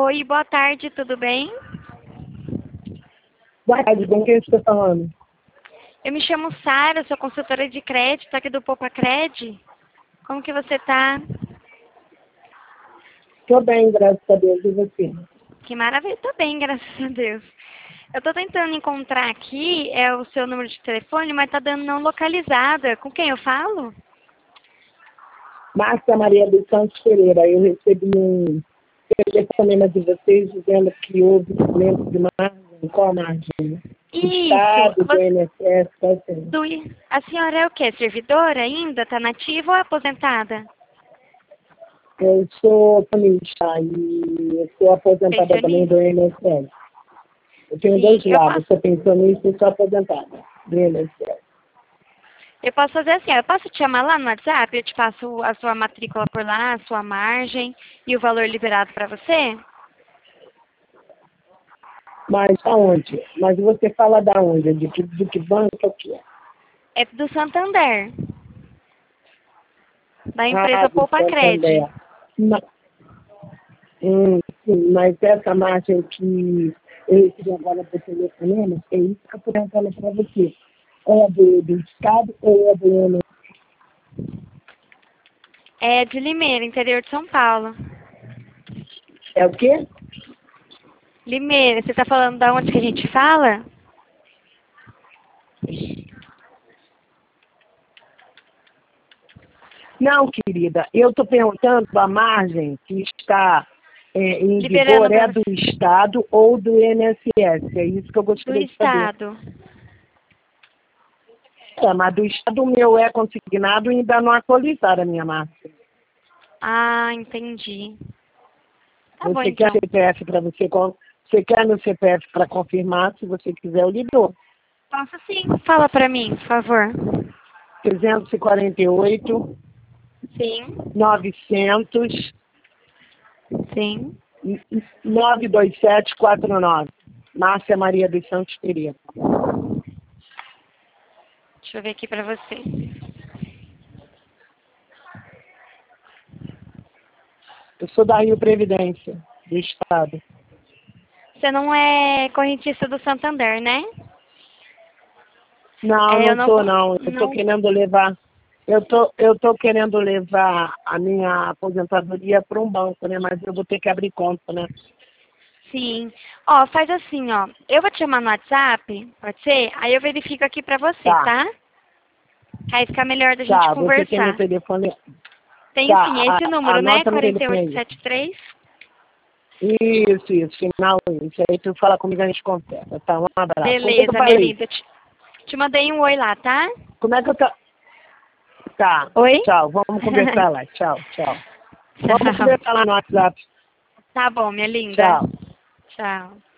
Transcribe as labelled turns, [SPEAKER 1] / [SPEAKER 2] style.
[SPEAKER 1] Oi, boa tarde, tudo bem?
[SPEAKER 2] Boa tarde, com quem você está falando?
[SPEAKER 1] Eu me chamo Sara, sou consultora de crédito aqui do Poupa Cred. Como que você tá?
[SPEAKER 2] Estou bem, graças a Deus, e você?
[SPEAKER 1] Que maravilha, tô bem, graças a Deus. Eu tô tentando encontrar aqui o seu número de telefone, mas tá dando não localizada. Com quem eu falo?
[SPEAKER 2] Márcia Maria dos Santos Pereira, eu recebi um telefonema de vocês dizendo que houve aumento de margem. Qual a margem? Do
[SPEAKER 1] Isso.
[SPEAKER 2] Estado, do INSS, qual seria?
[SPEAKER 1] A senhora é o quê? Servidora ainda? Tá nativa ou aposentada?
[SPEAKER 2] Eu sou família e eu sou aposentada também
[SPEAKER 1] Pensionista?
[SPEAKER 2] do INSS. Eu tenho
[SPEAKER 1] Sim,
[SPEAKER 2] dois lados, sou pensionista e sou aposentada do INSS.
[SPEAKER 1] eu posso fazer assim, ó, eu posso te chamar lá no WhatsApp, eu te passo a sua matrícula por lá, a sua margem e o valor liberado para você?
[SPEAKER 2] Mas aonde? Mas você fala da onde? De que banco é o que é?
[SPEAKER 1] É do Santander, da
[SPEAKER 2] Ah,
[SPEAKER 1] empresa
[SPEAKER 2] do
[SPEAKER 1] Poupa Cred.
[SPEAKER 2] Santander. Ma- sim, mas essa margem que eu recebi agora por telefonema, é isso que eu estou perguntando para você. É do Estado ou é do INSS?
[SPEAKER 1] É de Limeira, interior de São Paulo.
[SPEAKER 2] É o quê?
[SPEAKER 1] Limeira, você tá falando da onde que a gente fala?
[SPEAKER 2] Não, querida, eu estou perguntando a margem que está em
[SPEAKER 1] Liberando
[SPEAKER 2] vigor
[SPEAKER 1] para
[SPEAKER 2] é do
[SPEAKER 1] você.
[SPEAKER 2] Estado ou do INSS. É isso que eu
[SPEAKER 1] Do
[SPEAKER 2] gostaria de saber.
[SPEAKER 1] Estado.
[SPEAKER 2] É, mas do Estado o meu é consignado e ainda não atualizaram a minha margem.
[SPEAKER 1] Ah, entendi. Tá bom,
[SPEAKER 2] Você quer
[SPEAKER 1] então.
[SPEAKER 2] CPF para você? Você quer meu CPF para confirmar? Se você quiser, eu lhe dou.
[SPEAKER 1] Posso sim. Fala pra mim, por favor.
[SPEAKER 2] 348
[SPEAKER 1] Sim.
[SPEAKER 2] 900
[SPEAKER 1] Sim.
[SPEAKER 2] 92749. Márcia Maria dos Santos Pereira.
[SPEAKER 1] Deixa eu ver aqui pra você.
[SPEAKER 2] Eu sou da Rio Previdência, do Estado.
[SPEAKER 1] Você não é correntista do Santander, né?
[SPEAKER 2] Não,
[SPEAKER 1] É, eu
[SPEAKER 2] não
[SPEAKER 1] não,
[SPEAKER 2] tô não. Eu tô
[SPEAKER 1] não.
[SPEAKER 2] querendo levar. Eu tô querendo levar a minha aposentadoria para um banco, né? Mas eu vou ter que abrir conta, né?
[SPEAKER 1] Sim. Ó, faz assim, ó. Eu vou te chamar no WhatsApp, pode ser? Aí eu verifico aqui pra você,
[SPEAKER 2] Tá,
[SPEAKER 1] tá? Aí fica melhor da gente
[SPEAKER 2] tá. Você tem meu
[SPEAKER 1] conversar.
[SPEAKER 2] telefone?
[SPEAKER 1] Tenho sim, é
[SPEAKER 2] Tá,
[SPEAKER 1] esse número, né?
[SPEAKER 2] anota meu telefone aí.
[SPEAKER 1] 4873.
[SPEAKER 2] Isso, final isso. Aí tu fala comigo, a gente conversa, tá? Um abraço. Com quem que eu
[SPEAKER 1] Beleza, minha
[SPEAKER 2] falei?
[SPEAKER 1] linda. Te mandei um oi lá, tá?
[SPEAKER 2] Como é que eu tô? Tá,
[SPEAKER 1] Oi?
[SPEAKER 2] tchau. Vamos conversar lá. Tchau, tchau. Vamos
[SPEAKER 1] Tchau.
[SPEAKER 2] conversar lá no WhatsApp.
[SPEAKER 1] Tá bom, minha linda.
[SPEAKER 2] Tchau.
[SPEAKER 1] Tchau.